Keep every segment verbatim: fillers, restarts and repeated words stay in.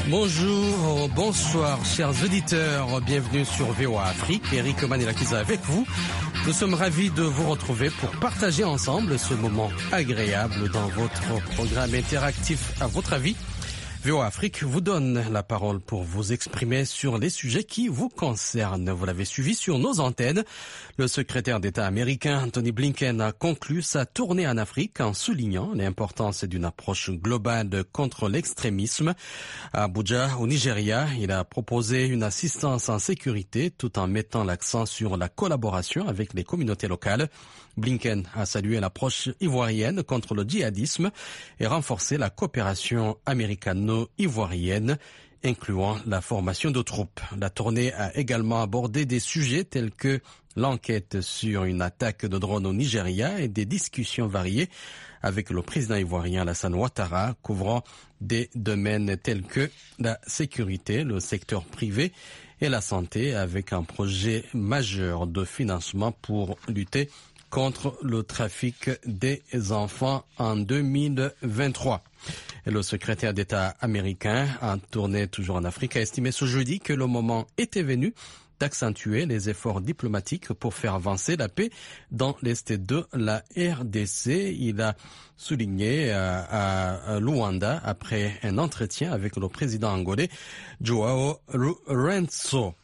Bonjour, bonsoir chers auditeurs, bienvenue sur V O A Afrique, Eric Manelakiza avec vous. Nous sommes ravis de vous retrouver pour partager ensemble ce moment agréable dans votre programme interactif à votre avis. V O A Afrique vous donne la parole pour vous exprimer sur les sujets qui vous concernent. Vous l'avez suivi sur nos antennes. Le secrétaire d'État américain Anthony Blinken a conclu sa tournée en Afrique en soulignant l'importance d'une approche globale contre l'extrémisme. À Abuja, au Nigeria, il a proposé une assistance en sécurité tout en mettant l'accent sur la collaboration avec les communautés locales. Blinken a salué l'approche ivoirienne contre le djihadisme et renforcé la coopération américano-ivoirienne, incluant la formation de troupes. La tournée a également abordé des sujets tels que l'enquête sur une attaque de drone au Nigeria et des discussions variées avec le président ivoirien Alassane Ouattara, couvrant des domaines tels que la sécurité, le secteur privé et la santé, avec un projet majeur de financement pour lutter contre le trafic des enfants en deux mille vingt-trois. Et le secrétaire d'État américain, en tournée toujours en Afrique, a estimé ce jeudi que le moment était venu d'accentuer les efforts diplomatiques pour faire avancer la paix dans l'est de la R D C. Il a souligné à, à Luanda après un entretien avec le président angolais Joao Lourenço.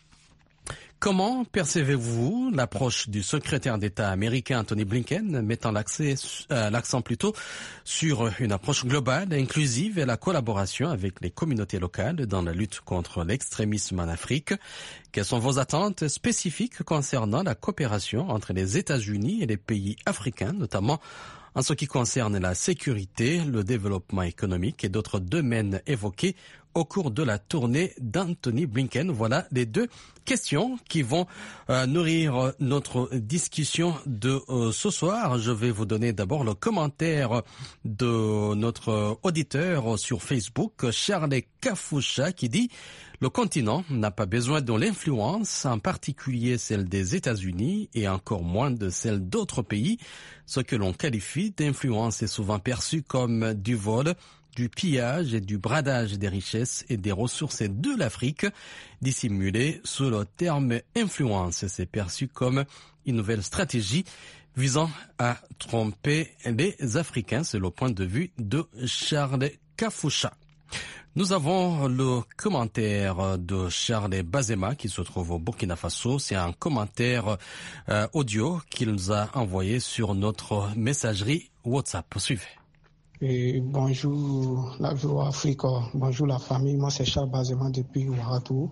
Comment percevez-vous l'approche du secrétaire d'État américain Anthony Blinken, mettant euh, l'accent plutôt sur une approche globale, inclusive et la collaboration avec les communautés locales dans la lutte contre l'extrémisme en Afrique? Quelles sont vos attentes spécifiques concernant la coopération entre les États-Unis et les pays africains, notamment en ce qui concerne la sécurité, le développement économique et d'autres domaines évoqués au cours de la tournée d'Anthony Blinken? Voilà les deux questions qui vont euh, nourrir notre discussion de euh, ce soir. Je vais vous donner d'abord le commentaire de notre auditeur sur Facebook, Charles Kafoucha, qui dit « Le continent n'a pas besoin de l'influence, en particulier celle des États-Unis et encore moins de celle d'autres pays. Ce que l'on qualifie d'influence est souvent perçu comme du vol, du pillage et du bradage des richesses et des ressources de l'Afrique. Dissimulé sous le terme influence, c'est perçu comme une nouvelle stratégie visant à tromper les Africains. C'est le point de vue de Charles Kafoucha. Nous avons le commentaire de Charles Bazema qui se trouve au Burkina Faso. C'est un commentaire euh, audio qu'il nous a envoyé sur notre messagerie WhatsApp. Suivez. Et bonjour la V O A Afrique, bonjour la famille, moi c'est Charles Bazema depuis Ouagadougou.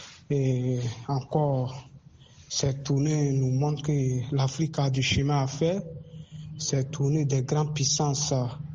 Et encore, cette tournée nous montre que l'Afrique a du chemin à faire. Cette tournée des grandes puissances.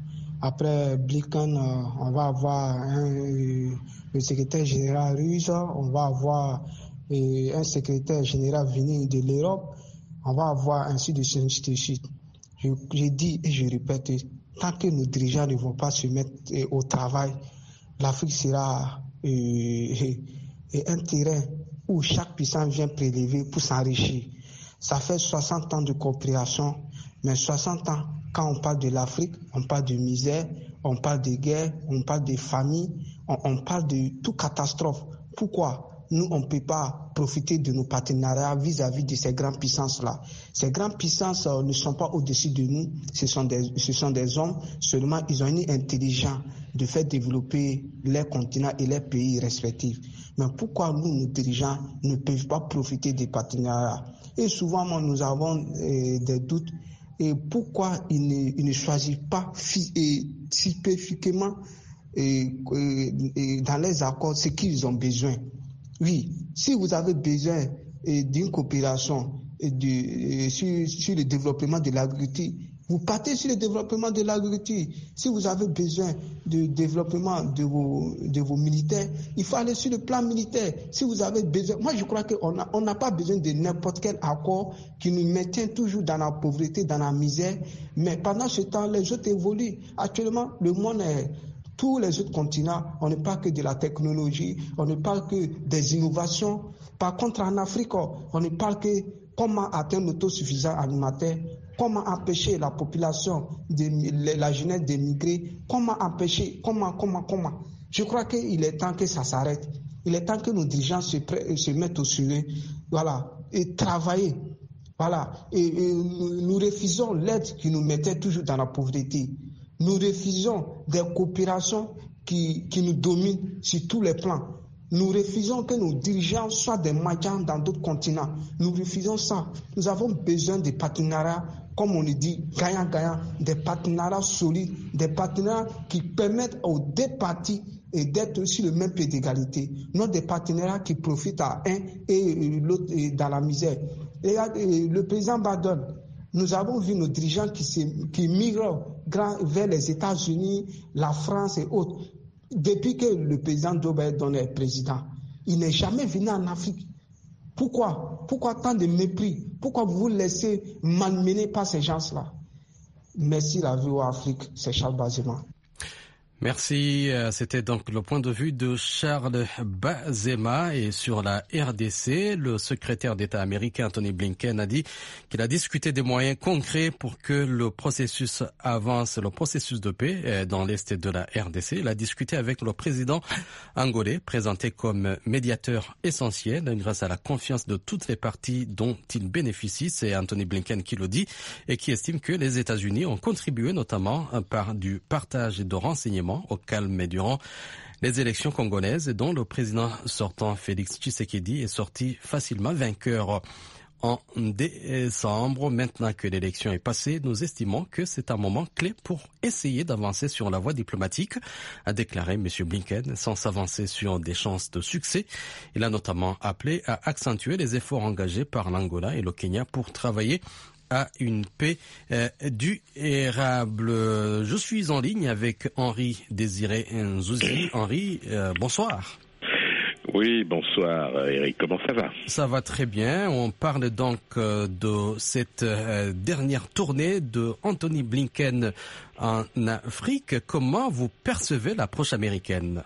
Après Blinken, on va avoir un, le secrétaire général russe, on va avoir un secrétaire général venu de l'Europe, on va avoir ainsi de suite. Je, je dis et je répète, tant que nos dirigeants ne vont pas se mettre au travail, l'Afrique sera euh, un terrain où chaque puissance vient prélever pour s'enrichir. Ça fait soixante ans de coopération, mais soixante ans, quand on parle de l'Afrique, on parle de misère, on parle de guerre, on parle de famine, on, on parle de toute catastrophe. Pourquoi nous, on ne peut pas profiter de nos partenariats vis-à-vis de ces grandes puissances-là? Ces grandes puissances euh, ne sont pas au-dessus de nous, ce sont, des, ce sont des hommes, seulement ils ont une intelligence de faire développer leurs continents et leurs pays respectifs. Mais pourquoi nous, nos dirigeants, ne peuvent pas profiter des partenariats? Et souvent, moi, nous avons euh, des doutes. Et pourquoi ils ne, ils ne choisissent pas spécifiquement et, et, et dans les accords ce qu'ils ont besoin? Oui, si vous avez besoin d'une coopération et de, sur, sur le développement de l'agriculture, vous partez sur le développement de l'agriculture. Si vous avez besoin de développement de vos, de vos militaires, il faut aller sur le plan militaire. Si vous avez besoin, moi je crois qu'on n'a on n'a pas besoin de n'importe quel accord qui nous maintient toujours dans la pauvreté, dans la misère. Mais pendant ce temps, les autres évoluent. Actuellement, le monde est... Tous les autres continents, on ne parle que de la technologie, on ne parle que des innovations. Par contre, en Afrique, on ne parle que comment atteindre l'autosuffisance alimentaire, comment empêcher la population, de, la jeunesse d'émigrer, comment empêcher, comment, comment, comment. Je crois qu'il est temps que ça s'arrête. Il est temps que nos dirigeants se, se mettent au sujet, voilà, et travailler. Voilà. Et, et nous, nous refusons l'aide qui nous mettait toujours dans la pauvreté. Nous refusons des coopérations qui, qui nous dominent sur tous les plans. Nous refusons que nos dirigeants soient des Magyans dans d'autres continents. Nous refusons ça. Nous avons besoin de partenariats, comme on le dit, gagnant-gagnant, des partenariats solides, des partenariats qui permettent aux deux parties et d'être sur le même pied d'égalité. Non des partenariats qui profitent à un et l'autre dans la misère. Et le président Badon, nous avons vu nos dirigeants qui, se, qui migrent vers les États-Unis, la France et autres. Depuis que le président Joe Biden est président, il n'est jamais venu en Afrique. Pourquoi? Pourquoi tant de mépris? Pourquoi vous vous laissez malmener par ces gens-là? Merci la V O A Afrique, c'est Charles Bazema. Merci. C'était donc le point de vue de Charles Bazema. Et sur la R D C, le secrétaire d'État américain Anthony Blinken a dit qu'il a discuté des moyens concrets pour que le processus avance, le processus de paix dans l'est de la R D C. Il a discuté avec le président angolais, présenté comme médiateur essentiel grâce à la confiance de toutes les parties dont il bénéficie. C'est Anthony Blinken qui le dit et qui estime que les États-Unis ont contribué notamment par du partage de renseignements au calme durant les élections congolaises dont le président sortant Félix Tshisekedi est sorti facilement vainqueur en décembre. Maintenant que l'élection est passée, nous estimons que c'est un moment clé pour essayer d'avancer sur la voie diplomatique, a déclaré M. Blinken, sans s'avancer sur des chances de succès. Il a notamment appelé à accentuer les efforts engagés par l'Angola et le Kenya pour travailler à une paix euh, durable. Je suis en ligne avec Henri Désiré Nzouzi. Henri, euh, bonsoir. Oui, bonsoir Eric, comment ça va? Ça va très bien. On parle donc euh, de cette euh, dernière tournée de Anthony Blinken en Afrique. Comment vous percevez l'approche américaine?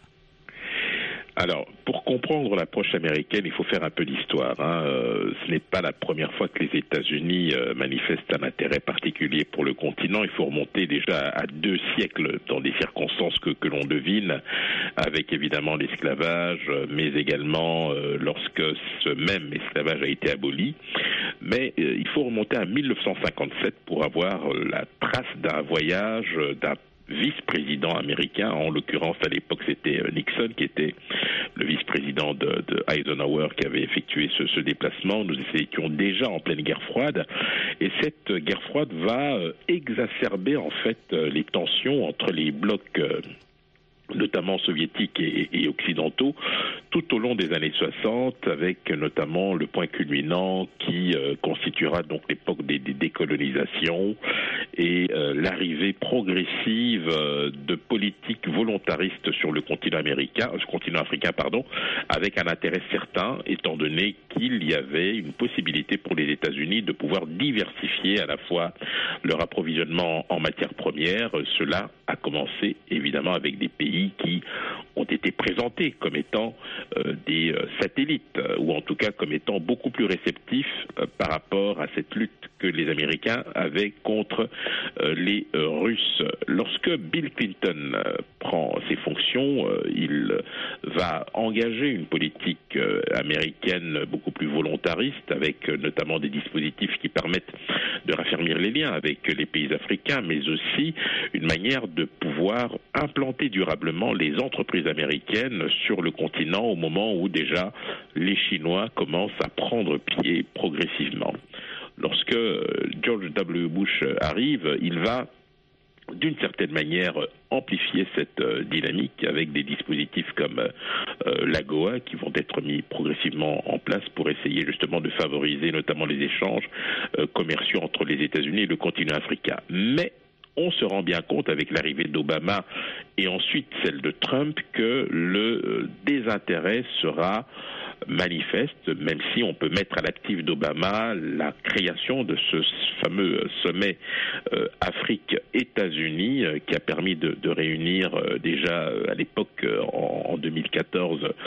Alors, pour comprendre l'approche américaine, il faut faire un peu d'histoire. Hein. Euh, ce n'est pas la première fois que les États-Unis euh, manifestent un intérêt particulier pour le continent. Il faut remonter déjà à deux siècles dans des circonstances que, que l'on devine, avec évidemment l'esclavage, mais également euh, lorsque ce même esclavage a été aboli. Mais euh, il faut remonter à mille neuf cent cinquante-sept pour avoir euh, la trace d'un voyage, euh, d'un vice-président américain, en l'occurrence à l'époque c'était Nixon qui était le vice-président de, de Eisenhower qui avait effectué ce, ce déplacement. Nous étions déjà en pleine guerre froide et cette guerre froide va exacerber en fait les tensions entre les blocs euh, notamment soviétiques et, et occidentaux, tout au long des années soixante, avec notamment le point culminant qui euh, constituera donc l'époque des, des décolonisations et euh, l'arrivée progressive euh, de politiques volontaristes sur le continent américain, ce continent africain, pardon, avec un intérêt certain, étant donné qu'il y avait une possibilité pour les États-Unis de pouvoir diversifier à la fois leur approvisionnement en matières premières. Cela a commencé évidemment avec des pays qui ont été présentés comme étant euh, des euh, satellites, euh, ou en tout cas comme étant beaucoup plus réceptifs euh, par rapport à cette lutte que les Américains avaient contre euh, les euh, Russes. Lorsque Bill Clinton euh, prend ses fonctions, euh, il va engager une politique euh, américaine beaucoup plus volontariste, avec euh, notamment des dispositifs qui permettent de raffermir les liens avec les pays africains, mais aussi une manière de pouvoir implanter durablement les entreprises américaines sur le continent au moment où déjà les Chinois commencent à prendre pied progressivement. Lorsque George W. Bush arrive, il va d'une certaine manière amplifier cette euh, dynamique avec des dispositifs comme euh, l'AGOA qui vont être mis progressivement en place pour essayer justement de favoriser notamment les échanges euh, commerciaux entre les États-Unis et le continent africain. Mais on se rend bien compte avec l'arrivée d'Obama et ensuite celle de Trump que le désintérêt sera manifeste, même si on peut mettre à l'actif d'Obama la création de ce fameux sommet euh, Afrique-États-Unis euh, qui a permis de, de réunir euh, déjà euh, à l'époque euh, en, en deux mille quatorze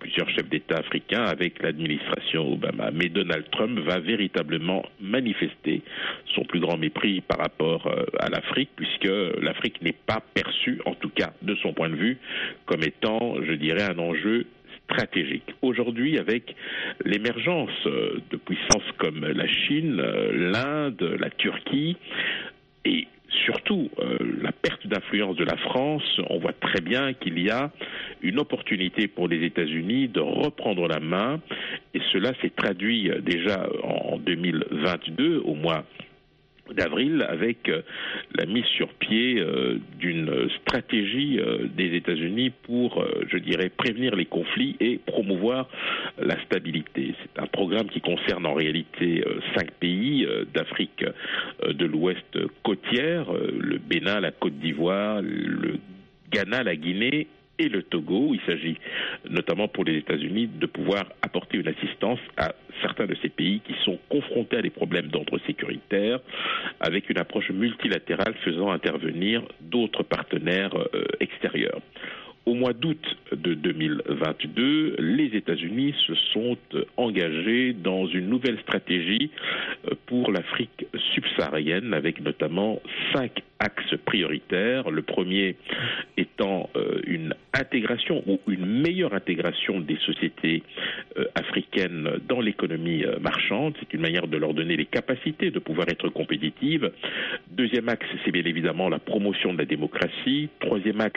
plusieurs chefs d'État africains avec l'administration Obama. Mais Donald Trump va véritablement manifester son plus grand mépris par rapport à l'Afrique, puisque l'Afrique n'est pas perçue, en tout cas de son point de vue, comme étant, je dirais, un enjeu stratégique. Aujourd'hui, avec l'émergence de puissances comme la Chine, l'Inde, la Turquie, et surtout euh, la perte d'influence de la France, on voit très bien qu'il y a une opportunité pour les États-Unis de reprendre la main, et cela s'est traduit déjà en deux mille vingt-deux, au mois d'avril, avec la mise sur pied euh, d'une stratégie euh, des États-Unis pour, euh, je dirais, prévenir les conflits et promouvoir la stabilité. C'est un programme qui concerne en réalité euh, cinq pays euh, d'Afrique euh, de l'Ouest côtière, euh, le Bénin, la Côte d'Ivoire, le Ghana, la Guinée et le Togo. Il s'agit notamment pour les États-Unis de pouvoir apporter une assistance à certains de ces pays qui sont confrontés à des problèmes d'ordre sécuritaire, avec une approche multilatérale faisant intervenir d'autres partenaires euh, extérieurs. Au mois d'août de deux mille vingt-deux, les États-Unis se sont engagés dans une nouvelle stratégie pour l'Afrique subsaharienne, avec notamment cinq axes prioritaires. Le premier étant une intégration ou une meilleure intégration des sociétés africaines dans l'économie marchande. C'est une manière de leur donner les capacités de pouvoir être compétitives. Deuxième axe, c'est bien évidemment la promotion de la démocratie. Troisième axe,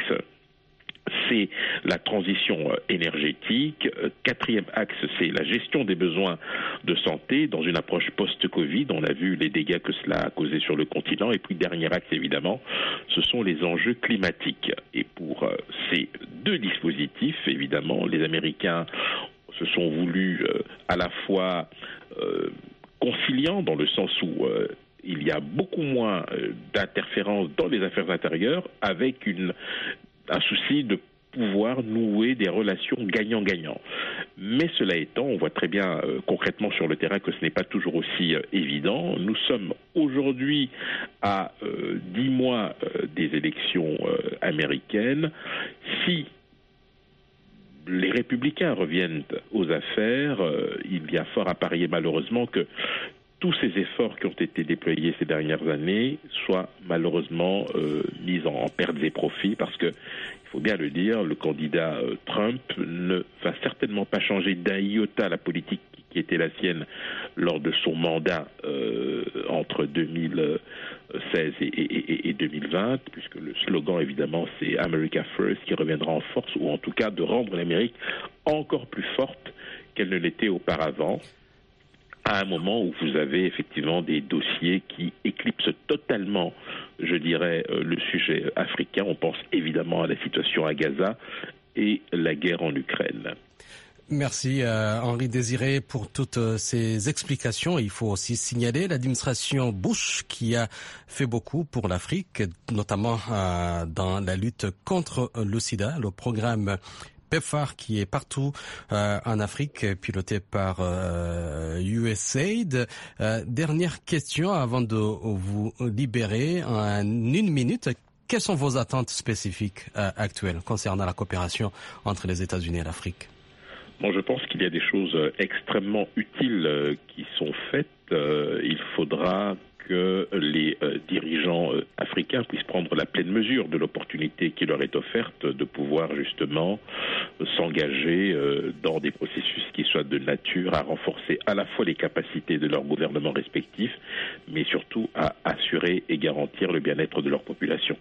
c'est la transition énergétique. Quatrième axe, c'est la gestion des besoins de santé dans une approche post-Covid. On a vu les dégâts que cela a causés sur le continent. Et puis, dernier axe, évidemment, ce sont les enjeux climatiques. Et pour ces deux dispositifs, évidemment, les Américains se sont voulus à la fois euh, conciliants, dans le sens où euh, il y a beaucoup moins d'interférences dans les affaires intérieures, avec une un souci de pouvoir nouer des relations gagnant-gagnant. Mais cela étant, on voit très bien euh, concrètement sur le terrain que ce n'est pas toujours aussi euh, évident. Nous sommes aujourd'hui à euh, dix mois euh, des élections euh, américaines. Si les républicains reviennent aux affaires, euh, il y a fort à parier malheureusement que tous ces efforts qui ont été déployés ces dernières années soient malheureusement euh, mis en, en pertes et profits, parce que, il faut bien le dire, le candidat euh, Trump ne va certainement pas changer d'un iota la politique qui était la sienne lors de son mandat euh, entre deux mille seize et, et, et deux mille vingt, puisque le slogan évidemment c'est America First, qui reviendra en force, ou en tout cas de rendre l'Amérique encore plus forte qu'elle ne l'était auparavant, à un moment où vous avez effectivement des dossiers qui éclipsent totalement, je dirais, le sujet africain. On pense évidemment à la situation à Gaza et la guerre en Ukraine. Merci euh, Henri Désiré pour toutes euh, ces explications. Il faut aussi signaler l'administration Bush qui a fait beaucoup pour l'Afrique, notamment euh, dans la lutte contre le sida. Le programme PEPFAR qui est partout euh, en Afrique, piloté par euh, U S A I D. Euh, dernière question avant de vous libérer en une minute. Quelles sont vos attentes spécifiques euh, actuelles concernant la coopération entre les États-Unis et l'Afrique? Bon, je pense qu'il y a des choses extrêmement utiles euh, qui sont faites. Euh, il faudra que les euh, dirigeants euh, africains puissent prendre la pleine mesure de l'opportunité qui leur est offerte de pouvoir justement euh, s'engager euh, dans des processus qui soient de nature à renforcer à la fois les capacités de leurs gouvernements respectifs, mais surtout à assurer et garantir le bien-être de leur population.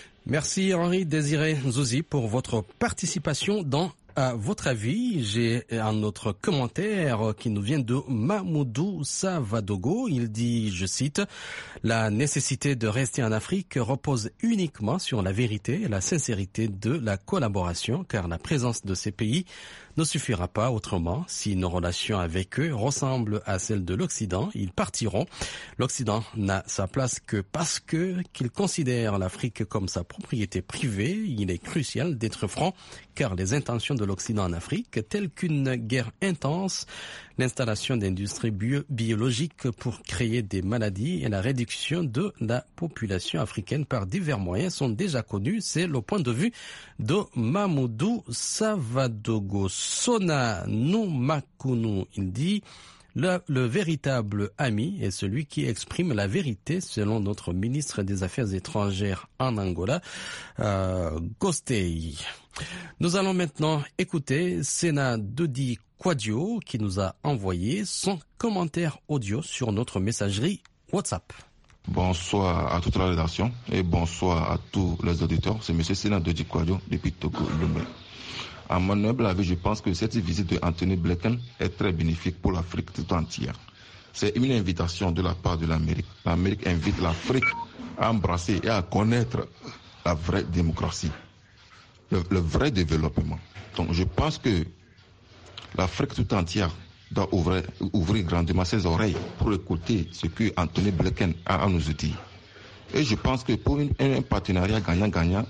Merci Henri Désiré Nzouzi pour votre participation dans À votre avis. J'ai un autre commentaire qui nous vient de Mamoudou Savadogo. Il dit, je cite, « La nécessité de rester en Afrique repose uniquement sur la vérité et la sincérité de la collaboration, car la présence de ces pays ne suffira pas autrement. Si nos relations avec eux ressemblent à celles de l'Occident, ils partiront. L'Occident n'a sa place que parce que qu'il considère l'Afrique comme sa propriété privée. Il est crucial d'être franc, car les intentions de l'Occident en Afrique, telle qu'une guerre intense, l'installation d'industries bio- biologiques pour créer des maladies et la réduction de la population africaine par divers moyens sont déjà connus. C'est le point de vue de Mamoudou Savadogo. Sona Noumakounou, il dit... Le, le véritable ami est celui qui exprime la vérité, selon notre ministre des Affaires étrangères en Angola, euh, Gostei. Nous allons maintenant écouter Sena Dodi Quadio qui nous a envoyé son commentaire audio sur notre messagerie WhatsApp. Bonsoir à toute la rédaction et bonsoir à tous les auditeurs. C'est M. Sena Dodi Quadio depuis Togo, Lumbe. À mon humble avis, je pense que cette visite de Anthony Blinken est très bénéfique pour l'Afrique tout entière. C'est une invitation de la part de l'Amérique. L'Amérique invite l'Afrique à embrasser et à connaître la vraie démocratie, le, le vrai développement. Donc je pense que l'Afrique tout entière doit ouvrir, ouvrir grandement ses oreilles pour écouter ce que Anthony Blinken a à nous dire. Et je pense que pour une, un partenariat gagnant-gagnant,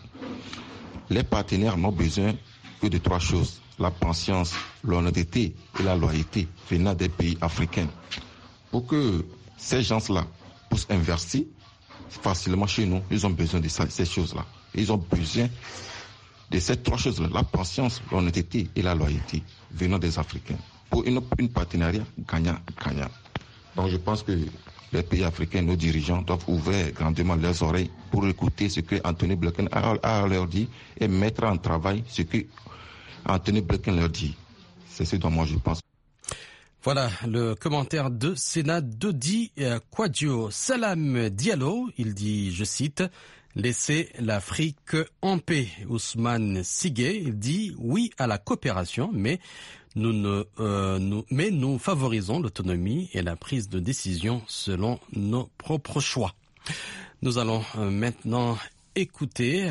les partenaires n'ont besoin que de trois choses: la patience, l'honnêteté et la loyauté venant des pays africains. Pour que ces gens-là puissent investir facilement chez nous, ils ont besoin de ces choses-là. Ils ont besoin de ces trois choses-là: la patience, l'honnêteté et la loyauté venant des Africains. Pour une, une partenariat gagnant-gagnant. Donc je pense que les pays africains, nos dirigeants, doivent ouvrir grandement leurs oreilles pour écouter ce que Anthony Blinken a à leur dire et mettre en travail ce que Anthony Blinken leur dit. C'est ce dont moi je pense. Voilà le commentaire de Sena Dodi Quadio. Salam Diallo, il dit, je cite, « Laissez l'Afrique en paix ». Ousmane Sigué, il dit « Oui à la coopération, mais nous, ne, euh, nous, mais nous favorisons l'autonomie et la prise de décision selon nos propres choix ». Nous allons euh, maintenant écouter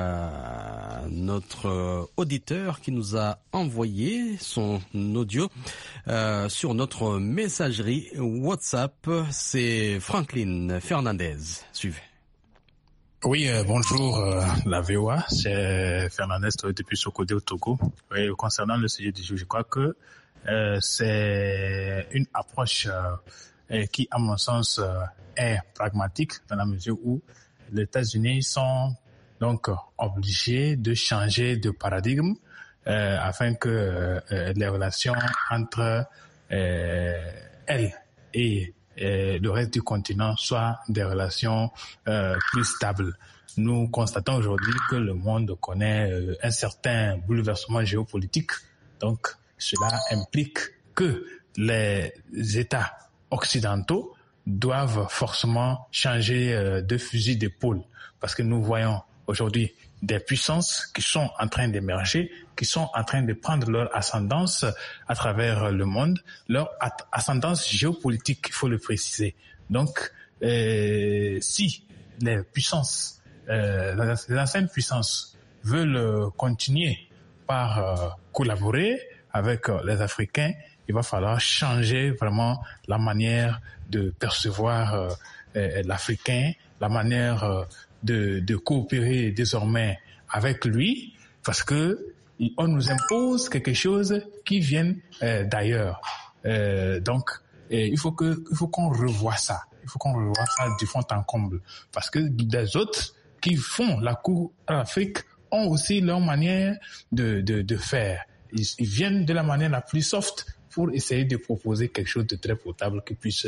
euh, notre euh, auditeur qui nous a envoyé son audio euh, sur notre messagerie WhatsApp. C'est Franklin Fernandez. Suivez. Oui, euh, bonjour euh, la V O A, c'est Fernandez depuis Sokodé au Togo. Oui, concernant le sujet du jour, je crois que euh, c'est une approche euh, qui, à mon sens, euh, est pragmatique dans la mesure où les États-Unis sont donc obligés de changer de paradigme euh, afin que euh, les relations entre euh, elles et et le reste du continent soient des relations euh, plus stables. Nous constatons aujourd'hui que le monde connaît euh, un certain bouleversement géopolitique. Donc, cela implique que les États occidentaux doivent forcément changer euh, de fusil d'épaule. Parce que nous voyons aujourd'hui des puissances qui sont en train d'émerger, qui sont en train de prendre leur ascendance à travers le monde, leur ascendance géopolitique, il faut le préciser. Donc, euh, si les puissances, euh, les anciennes puissances veulent continuer par euh, collaborer avec euh, les Africains, il va falloir changer vraiment la manière de percevoir euh, euh, l'Africain, la manière euh, de, de coopérer désormais avec lui, parce que on nous impose quelque chose qui vient euh, d'ailleurs. Euh, donc, euh, il faut que, il faut qu'on revoie ça. Il faut qu'on revoie ça du fond en comble, parce que des autres qui font la cour à l'Afrique ont aussi leur manière de, de, de faire. Ils, ils viennent de la manière la plus soft pour essayer de proposer quelque chose de très potable qui puisse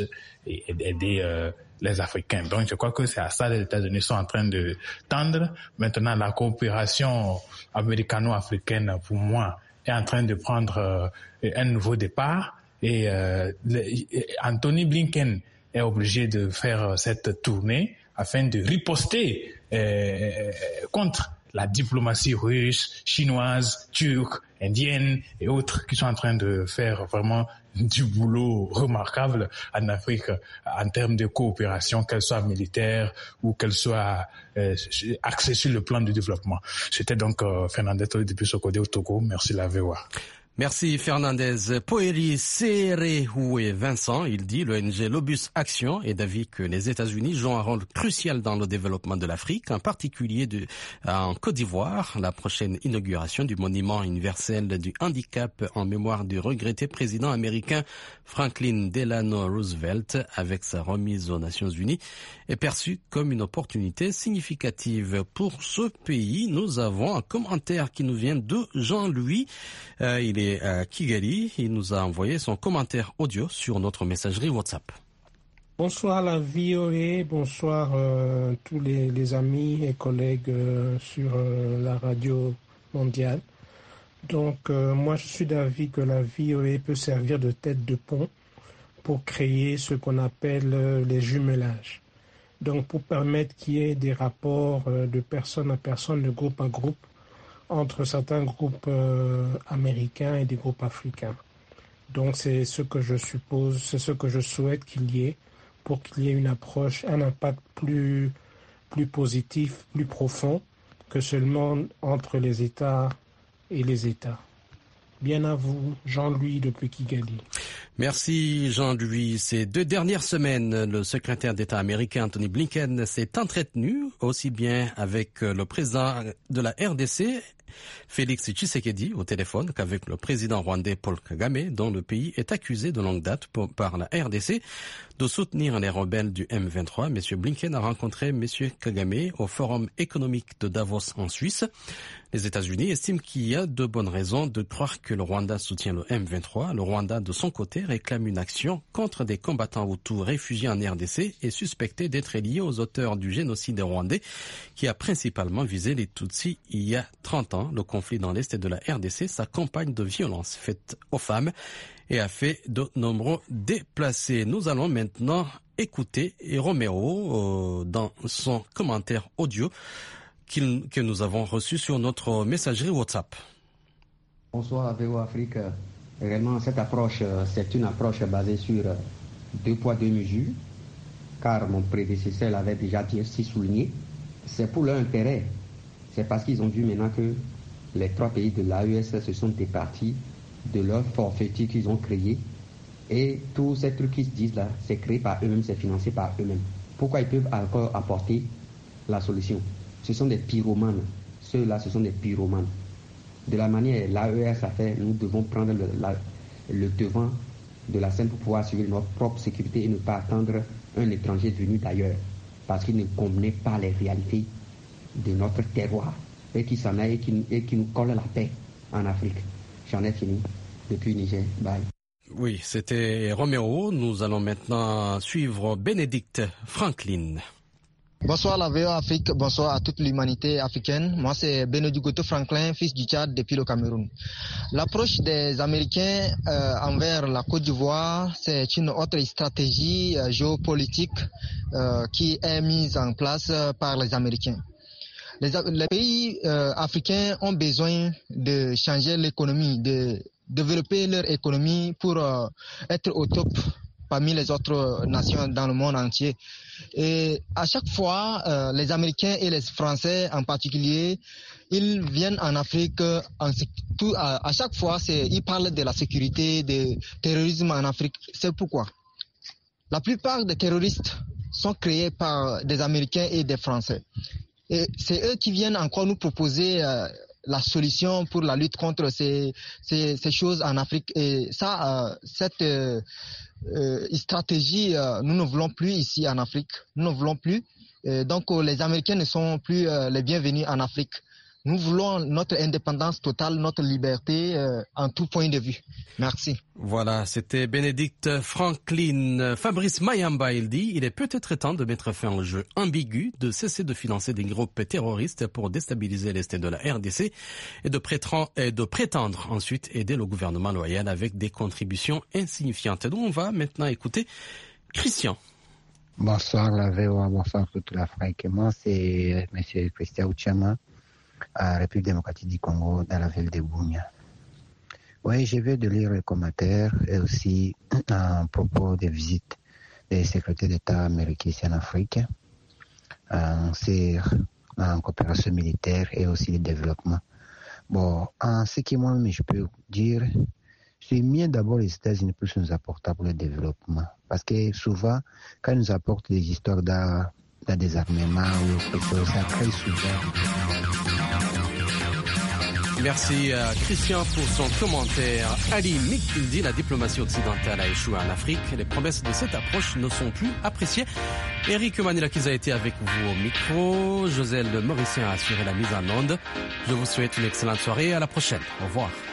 aider euh, les Africains. Donc, je crois que c'est à ça que les États-Unis sont en train de tendre. Maintenant, la coopération américano-africaine, pour moi, est en train de prendre euh, un nouveau départ. Et euh, le, Anthony Blinken est obligé de faire cette tournée afin de riposter euh, contre la diplomatie russe, chinoise, turque, indienne et autres qui sont en train de faire vraiment du boulot remarquable en Afrique en termes de coopération, qu'elle soit militaire ou qu'elle soit euh, axée sur le plan du développement. C'était donc euh, Fernandez depuis Sokodé au Togo. Merci la V O A. Merci Fernandez. Poeri Serehoué Vincent, il dit l'O N G Lobus Action est d'avis que les États-Unis jouent un rôle crucial dans le développement de l'Afrique, en particulier de, en Côte d'Ivoire. La prochaine inauguration du monument universel du handicap en mémoire du regretté président américain Franklin Delano Roosevelt, avec sa remise aux Nations Unies, est perçue comme une opportunité significative pour ce pays. Nous avons un commentaire qui nous vient de Jean-Louis. Euh, il est à Kigali. Il nous a envoyé son commentaire audio sur notre messagerie WhatsApp. Bonsoir la V O A, bonsoir euh, tous les, les amis et collègues euh, sur euh, la radio mondiale. Donc euh, moi je suis d'avis que la V O A peut servir de tête de pont pour créer ce qu'on appelle euh, les jumelages. Donc pour permettre qu'il y ait des rapports euh, de personne à personne, de groupe à groupe, entre certains groupes euh, américains et des groupes africains. Donc c'est ce que je suppose, c'est ce que je souhaite qu'il y ait pour qu'il y ait une approche, un impact plus, plus positif, plus profond que seulement entre les États et les États. Bien à vous, Jean-Louis depuis Kigali. Merci Jean-Louis. Ces deux dernières semaines, le secrétaire d'État américain Anthony Blinken s'est entretenu aussi bien avec le président de la R D C, Félix Tshisekedi, au téléphone, qu'avec le président rwandais Paul Kagame, dont le pays est accusé de longue date pour, par la R D C de soutenir les rebelles du M vingt-trois. M. Blinken a rencontré M. Kagame au Forum économique de Davos en Suisse. Les États-Unis estiment qu'il y a de bonnes raisons de croire que le Rwanda soutient le M vingt-trois. Le Rwanda, de son côté, réclame une action contre des combattants hutus réfugiés en R D C et suspectés d'être liés aux auteurs du génocide rwandais qui a principalement visé les Tutsis il y a trente ans. Le conflit dans l'Est de la R D C s'accompagne de violences faites aux femmes et a fait de nombreux déplacés. Nous allons maintenant écouter Roméo euh, dans son commentaire audio qu'il, que nous avons reçu sur notre messagerie WhatsApp. Bonsoir V O A Afrique. Réellement, cette approche, c'est une approche basée sur deux poids, deux mesures, car mon prédécesseur l'avait déjà si souligné. C'est pour leur intérêt. C'est parce qu'ils ont vu maintenant que les trois pays de l'A E S se sont départis de leur forfaiture qu'ils ont créé. Et tous ces trucs qui se disent là, c'est créé par eux-mêmes, c'est financé par eux-mêmes. Pourquoi ils peuvent encore apporter la solution? Ce sont des pyromanes. Ceux-là, ce sont des pyromanes. De la manière l'A E S a fait, nous devons prendre le, la, le devant de la scène pour pouvoir assurer notre propre sécurité et ne pas attendre un étranger venu d'ailleurs, parce qu'il ne connaît pas les réalités de notre terroir et qui s'en aille et qui, et qui nous colle la paix en Afrique. J'en ai fini depuis Niger. Bye. Oui, c'était Roméo. Nous allons maintenant suivre Bénédicte Franklin. Bonsoir la V O A Afrique, bonsoir à toute l'humanité africaine. Moi c'est Bénédicte Franklin, fils du Tchad depuis le Cameroun. L'approche des Américains euh, envers la Côte d'Ivoire, c'est une autre stratégie euh, géopolitique euh, qui est mise en place euh, par les Américains. Les, les pays euh, africains ont besoin de changer l'économie, de développer leur économie pour euh, être au top parmi les autres nations dans le monde entier. Et à chaque fois, euh, les Américains et les Français en particulier, ils viennent en Afrique, en, tout, à, à chaque fois, c'est, ils parlent de la sécurité, du terrorisme en Afrique. C'est pourquoi la plupart des terroristes sont créés par des Américains et des Français. Et c'est eux qui viennent encore nous proposer euh, la solution pour la lutte contre ces, ces, ces choses en Afrique. Et ça, euh, cette euh, euh, stratégie, euh, nous ne voulons plus ici en Afrique. Nous ne voulons plus. Euh, donc, euh, les Américains ne sont plus euh, les bienvenus en Afrique. Nous voulons notre indépendance totale, notre liberté euh, en tout point de vue. Merci. Voilà, c'était Bénédicte Franklin. Fabrice Mayamba, il dit, il est peut-être temps de mettre fin au jeu ambigu, de cesser de financer des groupes terroristes pour déstabiliser l'Est de la R D C et de, prétendre, et de prétendre ensuite aider le gouvernement loyal avec des contributions insignifiantes. Donc on va maintenant écouter Christian. Bonsoir la V O A, bonsoir toute l'Afrique. Moi c'est M. Christian Uchama, à République démocratique du Congo, dans la ville de Bunia. Oui, je vais de lire les commentaires et aussi à propos des visites des secrétaires d'État américains ici en Afrique, en, en coopération militaire et aussi le développement. Bon, en ce qui moi-même je peux dire, c'est mieux d'abord les États-Unis plus nous apporter pour le développement. Parce que souvent, quand ils nous apportent des histoires dans, dans des armements ou quelque chose, ça crée souvent. Merci à Christian pour son commentaire. Ali Mikindi, la diplomatie occidentale a échoué en Afrique. Les promesses de cette approche ne sont plus appréciées. Eric Manilakis a été avec vous au micro. Joselle Mauricien a assuré la mise en onde. Je vous souhaite une excellente soirée et à la prochaine. Au revoir.